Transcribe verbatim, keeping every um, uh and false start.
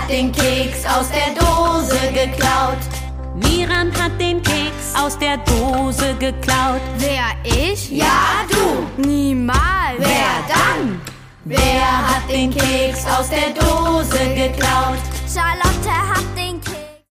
hat den Keks aus der Dose geklaut. Miran hat den Keks aus der Dose geklaut. Wer, ich? Ja, du. Niemals. Wer dann? Wer hat den Keks aus der Dose geklaut? Schala